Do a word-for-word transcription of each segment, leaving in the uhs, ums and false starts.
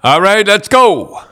All right, let's go.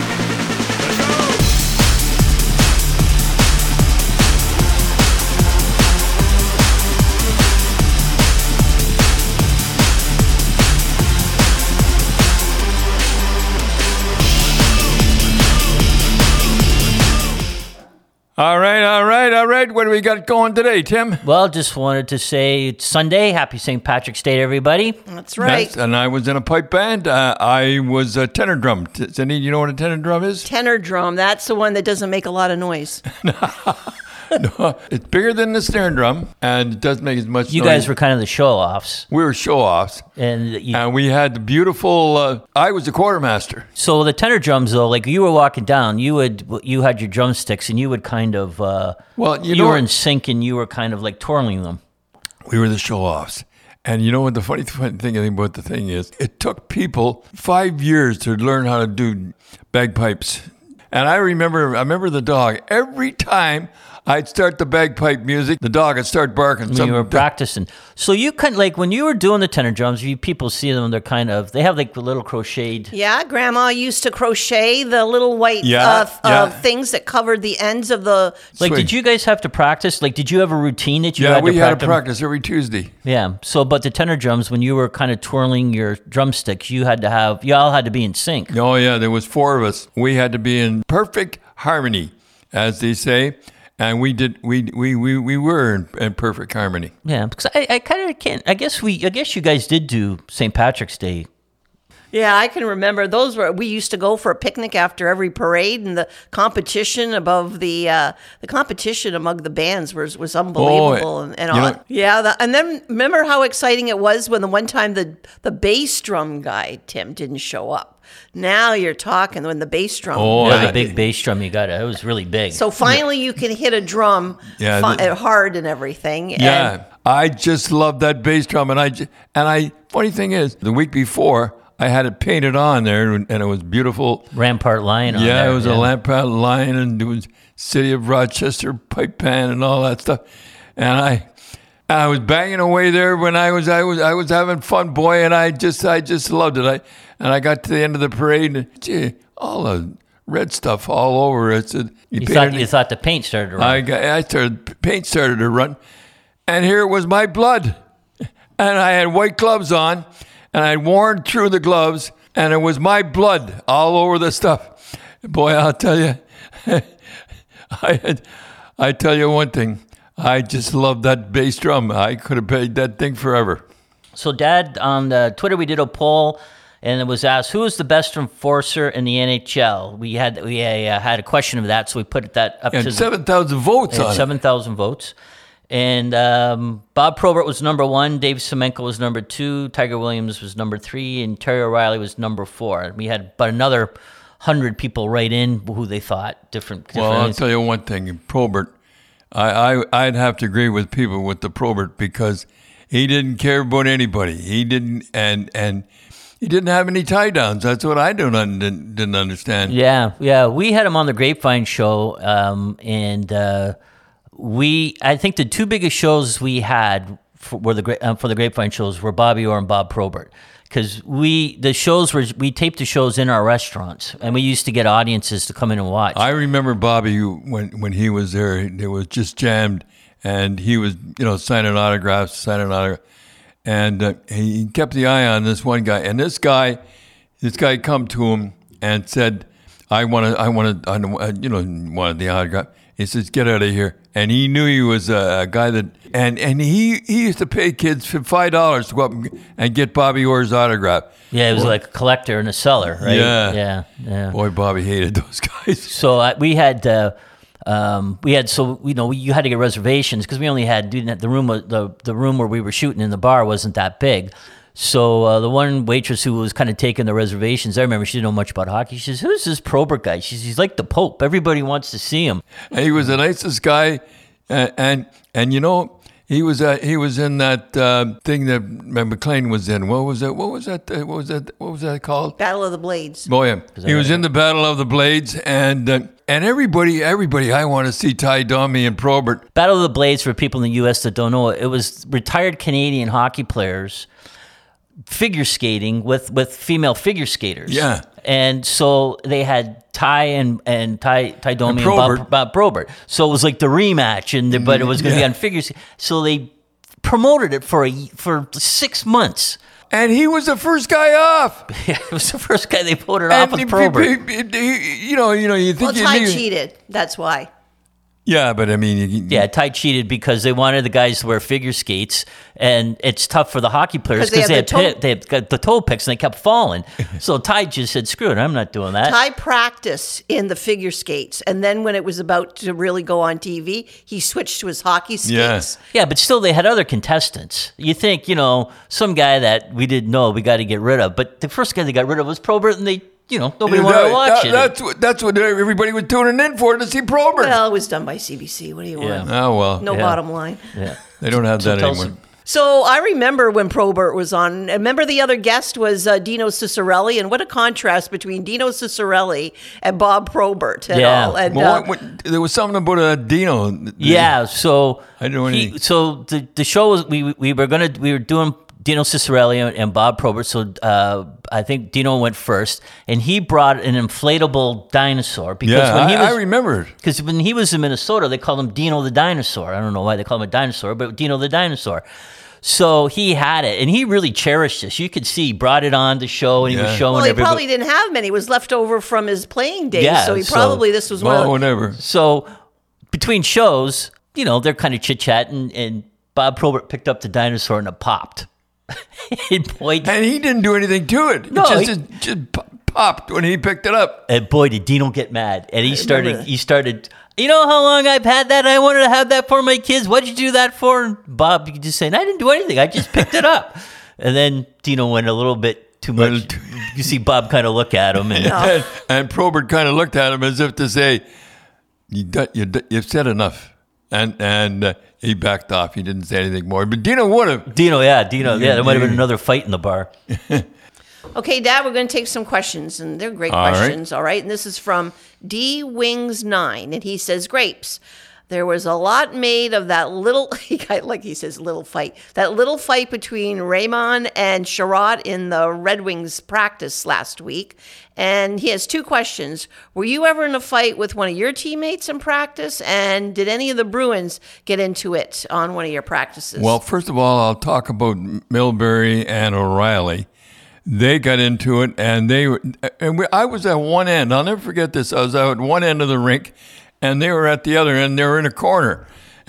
All right, all right, all right. What do we got going today, Tim? Well, just wanted to say it's Sunday. Happy Saint Patrick's Day to everybody. That's right. Yes, and I was in a pipe band. Uh, I was a tenor drum. Cindy, you know what a tenor drum is? Tenor drum. That's the one that doesn't make a lot of noise. No, it's bigger than the snare drum, and it doesn't make as much You noise. guys were kind of the show-offs. We were show-offs. And, you, And we had the beautiful, uh, I was the quartermaster. so the tenor drums, though, like you were walking down, you would you had your drumsticks, and you would kind of, uh, Well, you you know- were in sync, and you were kind of like twirling them. We were the show-offs. And you know what the funny, funny thing about the thing is? It took people five years to learn how to do bagpipes. And I remember, I remember the dog. Every time I'd start the bagpipe music, the dog would start barking. When you were practicing. So you kind of, like, when you were doing the tenor drums, you people see them, they're kind of, they have like little crocheted. Yeah, Grandma used to crochet the little white Yeah, uh, f- yeah. uh, things that covered the ends of the... Like, Sweet. did you guys have to practice? Like, did you have a routine that you Yeah, had we to had to practice? practice every Tuesday. Yeah. So, but the tenor drums, when you were kind of twirling your drumsticks, you had to have, you all had to be in sync. Oh, yeah, there was four of us. We had to be in perfect harmony, as they say. And we did. We we we, we were in, in perfect harmony. Yeah, because I, I kind of can't. I guess we. I guess you guys did do Saint Patrick's Day. Yeah, I can remember those were. We used to go for a picnic after every parade, and the competition above the uh, the competition among the bands was was unbelievable. Oh, and, and you all, know- yeah, the, and then remember how exciting it was when the one time the the bass drum guy Tim didn't show up. Now you're talking when the bass drum. Oh, Yeah, I- the big bass drum you got. It was really big. So finally, you can hit a drum Yeah, fi- the- hard and everything. Yeah, And I just love that bass drum, and I ju- and I. Funny thing is, the week before I had it painted on there, and and it was beautiful. Rampart Lion. On Yeah, there, it was a Lampard Lion, and it was City of Rochester pipe band and all that stuff. And I, I was banging away there when I was I was I was having fun, boy, and I just I just loved it. I and I got to the end of the parade, and gee, all the red stuff all over it. So you You painted thought it- you thought the paint started to run. I got, I started, paint started to run, and here it was my blood, and I had white gloves on, and I'd worn through the gloves, and it was my blood all over the stuff. Boy, I'll tell you, I had, I tell you one thing, I just loved that bass drum. I could have played that thing forever. So, Dad, on the Twitter, we did a poll, and it was asked, who is the best enforcer in the N H L? We had we uh, had a question of that, so we put that up And to seven thousand votes on it. seven thousand votes. And um, Bob Probert was number one, Dave Semenko was number two, Tiger Williams was number three, and Terry O'Reilly was number four. We had about another hundred people write in who they thought different. Well, I'll different tell you one thing, Probert, I, I, I'd have to agree with people with the Probert because he didn't care about anybody. He didn't, and and he didn't have any tie downs. That's what I don't un, didn't, didn't understand. Yeah, yeah. We had him on the Grapevine show, um, and uh, we, I think the two biggest shows we had for, were the gra- uh, for the Grapevine shows were Bobby Orr and Bob Probert. Because we, the shows were, we taped the shows in our restaurants, and we used to get audiences to come in and watch. I remember Bobby when when he was there. It was just jammed, and he was you know signing autographs, signing autographs, and uh, he kept the eye on this one guy. And this guy, this guy come to him and said, "I want to, I want to, I, you know, wanted the autograph." He says, "Get out of here!" And he knew he was a, a guy that, and and he he used to pay kids for five dollars to go up and, and get Bobby Orr's autograph. yeah, it was like a collector and a seller, right? Yeah. yeah, yeah. Boy, Bobby hated those guys. So uh, we had, uh, um, we had, so you know, you had to get reservations because we only had didn't have- the room. was- The the room where we were shooting in the bar wasn't that big. So uh, the one waitress who was kind of taking the reservations, I remember she didn't know much about hockey. She says, "Who's this Probert guy?" She says, "He's like the Pope. Everybody wants to see him." And he was the nicest guy, and and, and you know he was uh, he was in that uh, thing that McLean was in. What was that? What was that? Uh, what was that? What was that called? Battle of the Blades. Oh yeah, he was in the Battle of the Blades, and uh, and everybody, everybody, I want to see Ty Domi and Probert. Battle of the Blades, for people in the U S that don't know, it was retired Canadian hockey players figure skating with, with female figure skaters. Yeah. and so they had Ty and and Ty Ty Domi and, Probert. Bob, Bob Probert. So it was like the rematch, and the, but it was going to Yeah. be on figures. So they promoted it for a for six months. And he was the first guy off. Yeah, it was the first guy they voted off And with Probert. he- he- he- you know, you know, you think Well, you Ty knew- cheated. That's why. Yeah, but I mean, you, Yeah, Ty cheated because they wanted the guys to wear figure skates, and it's tough for the hockey players 'Cause they because they, have had the toe- pit, they had got the toe picks and they kept falling. So Ty just said, "Screw it, I'm not doing that." Ty practiced in the figure skates, and then when it was about to really go on T V, he switched to his hockey Yeah. skates. Yeah, but still, they had other contestants. You think, you know, some guy that we didn't know we got to get rid of, but the first guy they got rid of was Probert, and they, you know, nobody wanted that- to watch that- it. That's what that's what everybody was tuning in for, to see Probert. Well, it was done by C B C. What do you Yeah. want? oh well, No Yeah. bottom line. yeah. they don't have So that tell us- anymore. So I remember when Probert was on. Remember the other guest was uh, Dino Ciccarelli, and what a contrast between Dino Ciccarelli and Bob Probert. And Yeah. all. And Well, uh, what, what, there was something about uh, Dino. Yeah, so I didn't know he- anything. so the the show was we we were gonna we were doing Dino Ciccarelli and, and Bob Probert. So uh, I think Dino went first, and he brought an inflatable dinosaur because Yeah, when he I, was I remember it. because when he was in Minnesota, they called him Dino the Dinosaur. I don't know why they call him a dinosaur, but Dino the Dinosaur. So he had it, and he really cherished this. You could see he brought it on the show, and he Yeah. was showing well, he everybody. probably didn't have many. It was left over from his playing days. Yeah, so he so- probably this was one Well, of the, whatever. So between shows, you know, they're kind of chit chatting, and Bob Probert picked up the dinosaur and it popped. and boy, And he didn't do anything to it. No, it just, he- it just po- popped when he picked it up. and boy, did Dino get mad, and he started. that. He started. You know how long I've had that? I wanted to have that for my kids. What'd you do that for? And Bob just saying, I didn't do anything. I just picked it up. And then Dino went a little bit too Well, much. You see Bob kind of look at him, and And, and Probert kind of looked at him as if to say, you, do- you, do- you've said enough. And and uh, he backed off. He didn't say anything more. But Dino would have. Dino, yeah, Dino, yeah, there might have been you- another fight in the bar. Okay, Dad, we're going to take some questions, and they're great All right. questions, all right? And this is from D Wings nine, and he says, Grapes, there was a lot made of that little, he got- like he says, little fight, that little fight between Raymond and Sherrod in the Red Wings practice last week. And he has two questions. Were you ever in a fight with one of your teammates in practice? And did any of the Bruins get into it on one of your practices? Well, first of all, I'll talk about Milbury and O'Reilly. They got into it, and they were, and we, I was at one end. I'll never forget this. I was out at one end of the rink, and they were at the other end. They were in a corner,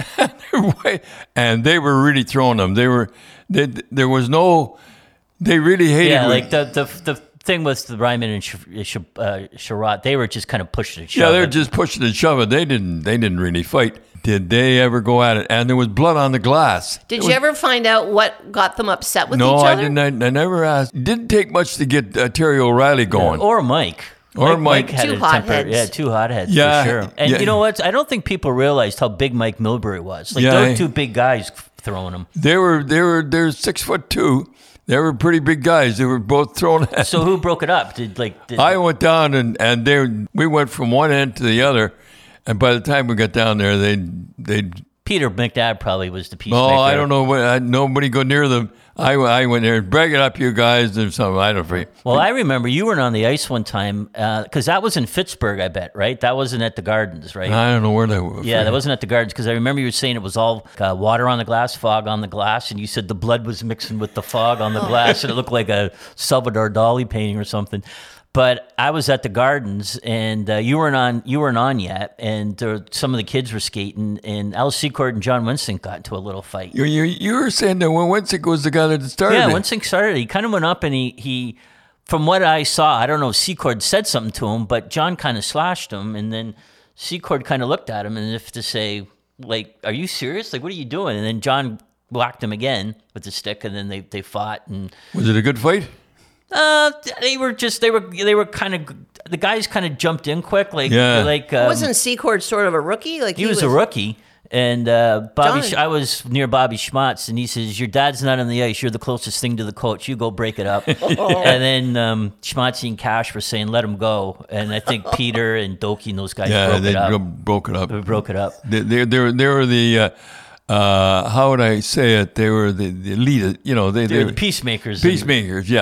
and they were really throwing them. They were, they, there was no, they really hated. Yeah, when- like the the the thing with the Ryman and Sh- Sh- uh, Sherrod, they were just kind of pushing and yeah, shoving. they were just pushing and shoving. They didn't, they didn't really fight. Did they ever go at it? And there was blood on the glass. did you ever find out what got them upset with No, each I other? didn't. I, I never asked. It didn't take much to get uh, Terry O'Reilly going. Or Mike. Or Mike. had Two a hotheads. temper. Yeah, two hotheads Yeah, for sure. And yeah. you know what? I don't think people realized how big Mike Milbury was. Like Yeah, those I- two big guys throwing him. They were they were they're six foot two. They were pretty big guys. They were both thrown at. So who broke it up? Did like did, I went down and and they we went from one end to the other, and by the time we got down there, they they. Peter McNabb probably was the peacemaker. Oh, I don't know. What, I, nobody go near them. I, I went there, break it up, you guys, or something. I don't know. Well, I remember you were on the ice one time because that was in Pittsburgh, I bet, right? That wasn't at the Gardens, right? I don't know where they were. Yeah, that wasn't at the Gardens because I remember you were saying it was all uh, water on the glass, fog on the glass, and you said the blood was mixing with the fog on the glass, and it looked like a Salvador Dali painting or something. But I was at the Gardens, and uh, you weren't on. You weren't on yet, and there, some of the kids were skating, and Al Secord and John Winston got into a little fight. You, you, you were saying that when Wensick was the guy that started Yeah, it. Winston started. He kind of went up, and he he, from what I saw, I don't know if Secord said something to him, but John kind of slashed him, and then Secord kind of looked at him as if to say, like, "Are you serious? Like, what are you doing?" And then John whacked him again with the stick, and then they they fought, and Was it a good fight? uh, they were just they were they were kind of the guys kind of jumped in quick, like Yeah. like um, Wasn't Secord sort of a rookie? Like he, was, a rookie. And uh, Bobby, John- Sch- I was near Bobby Schmatz, and he says, "Your dad's not on the ice. You're the closest thing to the coach. You go break it up." And then um, Schmatz and Cash were saying, "Let him go." And I think Peter and Doki and those guys Yeah, broke they it up. bro- broke it up. They broke it up. They, they, they, were, they were the, uh, uh, how would I say it? They were the, the lead, you know, they, They're they the peacemakers. peacemakers, yeah.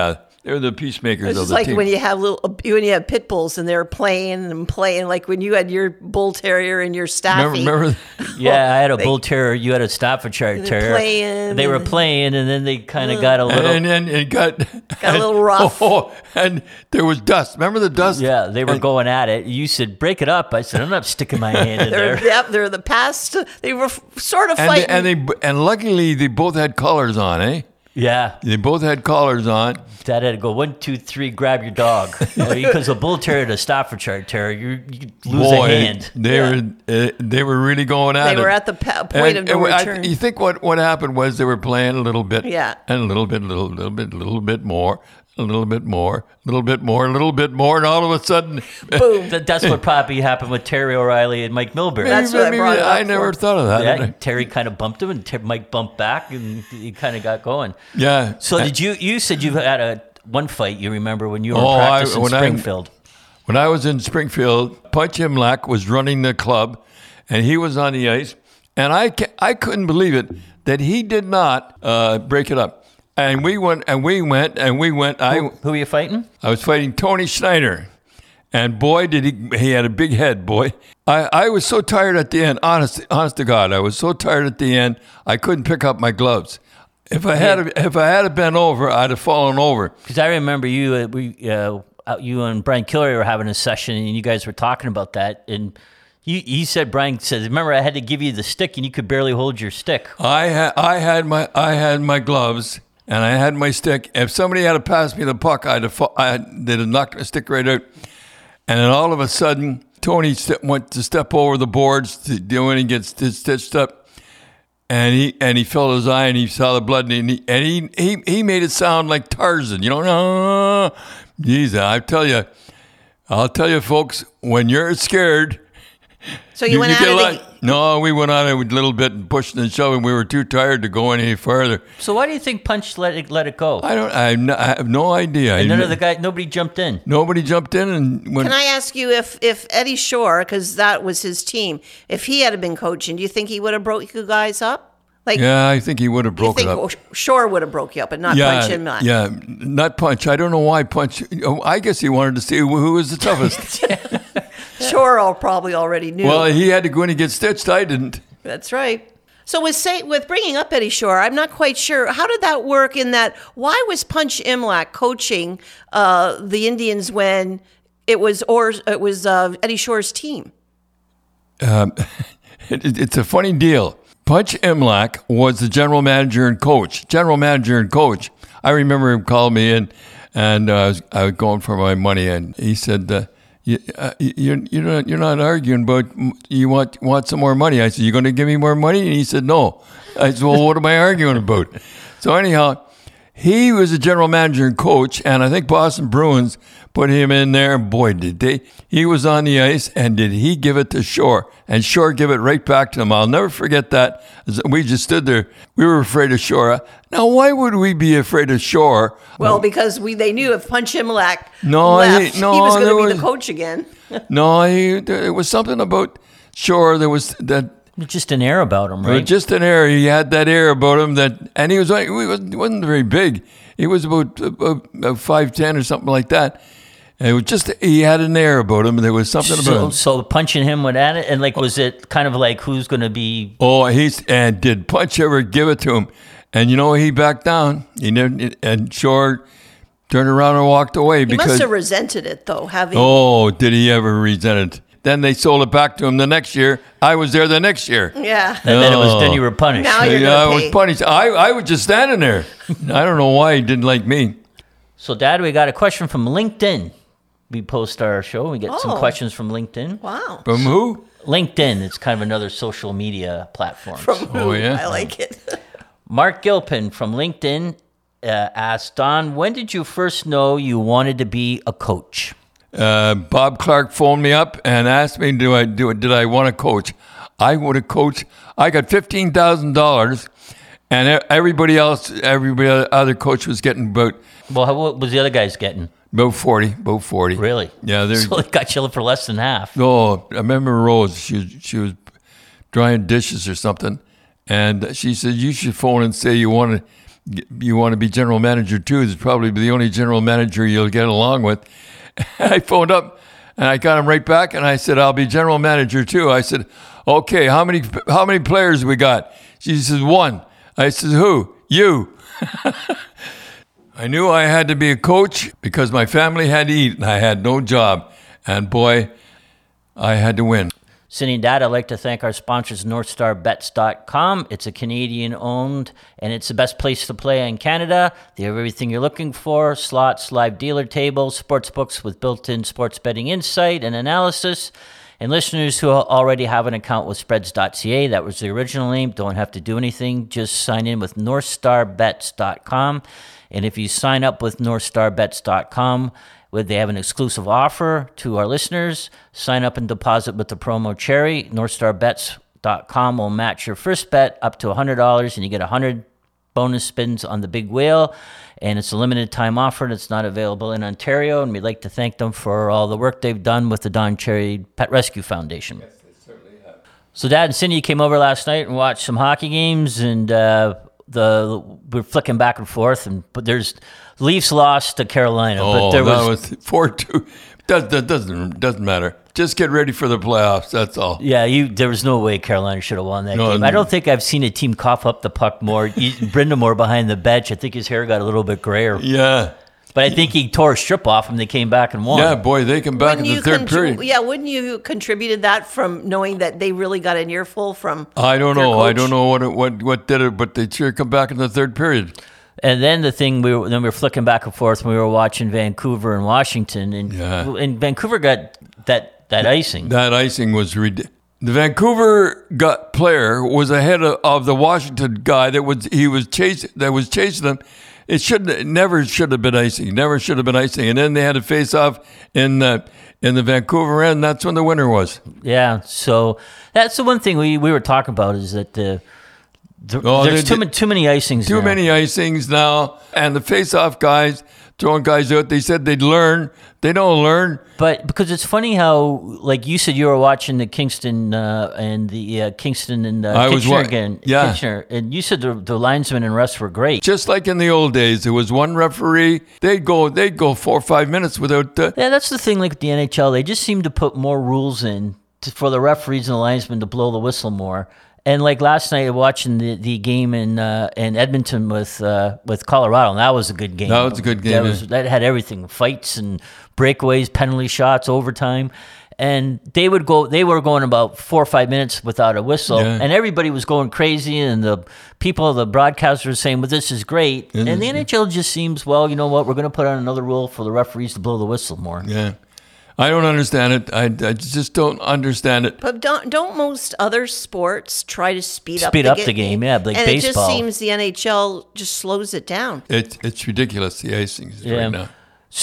they were the peacemakers It's of just the like team. when you have little when you have pit bulls and they're playing and playing. Like when you had your bull terrier and your staffy. remember, remember Yeah, I had a They- bull terrier. You had a Staffordshire They're terrier. playing They were and- playing, and then they kind of got a little. and then it got Got a little rough. Oh, and there was dust. Remember the dust? Yeah, they were And- going at it. You said, break it up. I said, I'm not sticking my hand in They're, there. yep, they're the past. They were f- sort of And they, fighting. and they and luckily they both had collars on, eh? Yeah. They both had collars on. Dad had to go, one, two, three, grab your dog. Because a bull terrier to a Staffordshire terrier, you, you lose Boy, a hand. they Yeah. were uh, they were really going at They it. were at the pa- point of no I- return. you think what, what happened was they were playing a little bit, Yeah. and a little bit, little little bit, little bit more, a little bit more, a little bit more, a little bit more, and all of a sudden, Boom. That- That's what probably happened with Terry O'Reilly and Mike Milbury. That's what I maybe- brought it I up never for. thought of that. Yeah, did I? Terry kind of bumped him, and Ter- Mike bumped back, and he kind of got going. Yeah. So did you? You said you had a one fight. You remember when you were Oh, I- practicing when I- Springfield? When I was in Springfield, Punch Imlach was running the club, and he was on the ice, and I ca- I couldn't believe it that he did not uh, break it up. And we went, and we went, and we went. I Who were you fighting? I was fighting Tony Schneider, and boy, did he he had a big head, boy. I, I was so tired at the end. Honest, honest to God, I was so tired at the end. I couldn't pick up my gloves. If I had if I had bent over, I'd have fallen over. Because I remember you, uh, we, uh, out- you and Brian Killery were having a session, and you guys were talking about that. And he, he said, Brian said, remember, I had to give you the stick, and you could barely hold your stick. I had I had my I had my gloves and I had my stick. If somebody had to pass me the puck, I'd have fa- I they'd have knocked my stick right out. And then all of a sudden, Tony st- went to step over the boards to do it and get st- stitched up. And he and he felt his eye and he saw the blood and he and he he, he made it sound like Tarzan. You know, no, Jesus, I tell you, I'll tell you, folks, when you're scared. So you, went get at a it. lot- ag- No, we went on it a little bit and pushing and shoving. We were too tired to go any further. So why do you think Punch let it let it go? I don't. I have no, I have no idea. and none I- of the guy, nobody jumped in. Nobody jumped in and when Can I ask you if if Eddie Shore, because that was his team, if he had been coaching, do you think he would have broke you guys up? Like, yeah, I think he would have you broke it think up. Shore would have broke you up, but not Yeah, Punch him? yeah, not Punch. I don't know why Punch. oh, I guess he wanted to see who who was the toughest. Shore all probably already knew. Well, he had to go in and get stitched. I didn't. That's right. So with say with bringing up Eddie Shore, I'm not quite sure how did that work. In that, why was Punch Imlach coaching uh, the Indians when it was or it was uh, Eddie Shore's team? It, it- it's a funny deal. Punch Imlach was the general manager and coach. General manager and coach. I remember him calling me in, and uh, I, was, I was going for my money, and he said, uh, you, uh, you're, you're, not, you're not arguing about you want want some more money. I said, you going to give me more money? And he said, no. I said, well, what am I arguing about? So anyhow, he was a general manager and coach, and I think Boston Bruins put him in there, and boy, did they. He was on the ice, and did he give it to Shore, and Shore give it right back to him. I'll never forget that. We just stood there. We were afraid of Shore. Now, why would we be afraid of Shore? Well, because we they knew if Punch Imlach No, left, he- no, he was going there to be was- the coach again. No, he, there was something about Shore. There was that. Just an air about him, Right. right? Just an air. He had that air about him that, and he was like, he wasn't he wasn't very big. He was about, about five ten or something like that. And it was just he had an air about him. There was something about So, him. so punching him went at it, and like, was it kind of like who's going to be? Oh, he's and did Punch ever give it to him? And you know he backed down. He never and Shore turned around and walked away He because must have resented it though, having oh, did he ever resent it? Then they sold it back to him the next year. I was there the next year. yeah. And then it was then Oh. you were punished. Now you're Yeah, gonna I was pay. punished. I, I was just standing there. I don't know why he didn't like me. So, Dad, we got a question from LinkedIn. We post our show. We get some Oh. questions from LinkedIn. Wow. From who? LinkedIn, it's kind of another social media platform. From who? Oh, yeah? I like it. Mark Gilpin from LinkedIn uh, asked, Don, when did you first know you wanted to be a coach? Uh, Bob Clark phoned me up and asked me, "Do I do it? Did I want to coach?" I would have coached. I got fifteen thousand dollars, and e- everybody else, everybody other coach was getting about Well, how, what was the other guys getting? about forty, about forty. Really? Yeah. They're, So they got you for less than half. oh, I remember Rose. She was, she was drying dishes or something, and she said, "You should phone and say you want to you want to be general manager too. It's probably the only general manager you'll get along with. I phoned up and I got him right back, and I said, I'll be general manager too. I said, okay, how many how many players we got? She says, one. I said, who? You. I knew I had to be a coach because my family had to eat and I had no job. And boy, I had to win. Cindy and Dad, I'd like to thank our sponsors, North Star Bets dot com. It's a Canadian-owned, and it's the best place to play in Canada. They have everything you're looking for: slots, live dealer tables, sports books with built-in sports betting insight and analysis. And listeners who already have an account with spreads dot c a, that was the original name, don't have to do anything. Just sign in with North Star Bets dot com. And if you sign up with North Star Bets dot com, they have an exclusive offer to our listeners. Sign up and deposit with the promo Cherry. North Star Bets dot com will match your first bet up to one hundred dollars, and you get one hundred bonus spins on the big wheel. And it's a limited time offer, and it's not available in Ontario. And we'd like to thank them for all the work they've done with the Don Cherry Pet Rescue Foundation. Yes, they certainly have. So Dad and Cindy came over last night and watched some hockey games, and uh, the we're flicking back and forth. And but there's Leafs lost to Carolina, Oh, but there that was, was four two. That, that doesn't doesn't matter. Just get ready for the playoffs. That's all. yeah, you there was no way Carolina should have won that No, game. no. I don't think I've seen a team cough up the puck more. Brindamore behind the bench, I think his hair got a little bit grayer, Yeah. but I think he tore a strip off and they came back and won. Yeah, boy, they come back Wouldn't in you the third contri- period. Yeah, wouldn't you contributed that from knowing that they really got an earful from? I don't their know. I coach? don't know what it, what what did it, but they sure come back in the third period. And then the thing we were then we were flicking back and forth when we were watching Vancouver and Washington, and Yeah. and Vancouver got that that icing. That icing was ridiculous. The Vancouver got player was ahead of, of the Washington guy that was he was chasing that was chasing them. It should it never should have been icing. Never should have been icing. And then they had to face off in the in the Vancouver end. That's when the winner was. Yeah, so that's the one thing we, we were talking about is that the, the Oh, there's they- too many too many icings. Too now. many icings now, and the face-off guys throwing guys out. They said they'd learn. They don't learn. But because it's funny how, like you said, you were watching the Kingston uh, and the uh, Kingston and uh, I was Kitchener wa- again. yeah. Kitchener, and you said the, the linesmen and refs were great. Just like in the old days, there was one referee. They'd go. They'd go four or five minutes without. Uh, Yeah, that's the thing. Like with the N H L, they just seem to put more rules in to, for the referees and the linesmen to blow the whistle more. And like last night, watching the, the game in uh, in Edmonton with uh, with Colorado, and that was a good game. That was a good game, That, yeah. was, that had everything: fights and breakaways, penalty shots, overtime. And they would go. They were going about four or five minutes without a whistle, Yeah. and everybody was going crazy. And the people, the broadcasters, were saying, "Well, this is great." This and is the N H L just seems, well, you know what? We're going to put on another rule for the referees to blow the whistle more. yeah, I don't understand it. I, I just don't understand it. But don't don't most other sports try to speed, up Speed the up ga- the game, yeah, like and baseball. it just seems the N H L just slows it down. It's it's ridiculous. The icings Yeah. right now.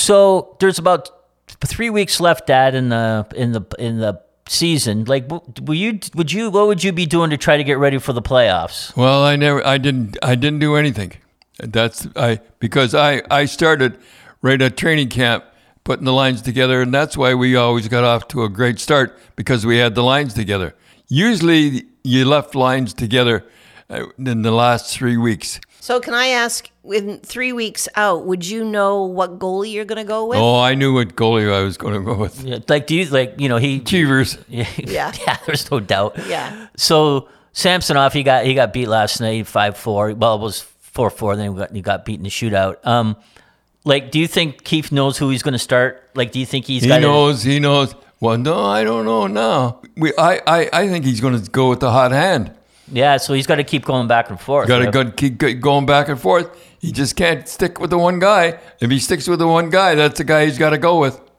So there's about three weeks left, Dad, in the in the in the season. Like, w- will you would you what would you be doing to try to get ready for the playoffs? Well, I never. I didn't. I didn't do anything. That's I because I I started right at training camp putting the lines together, and that's why we always got off to a great start because we had the lines together. Usually, you left lines together uh, in the last three weeks. So can I ask, in three weeks out, would you know what goalie you're going to go with? Oh, I knew what goalie I was going to go with. Yeah, like, do you like you know he? Cheevers. Yeah, Yeah. yeah. There's no doubt. Yeah. So Samsonov, he got he got beat last night, five four. Well, it was four four. Then he got he got beat in the shootout. Um, like, do you think Keefe knows who he's going to start? Like, do you think he's He got? knows. He knows. Well, no, I don't know now. We, I, I, I think he's going to go with the hot hand. Yeah, so he's got to keep going back and forth. Got to right? go, keep go- going back and forth. He just can't stick with the one guy. If he sticks with the one guy, that's the guy he's got to go with.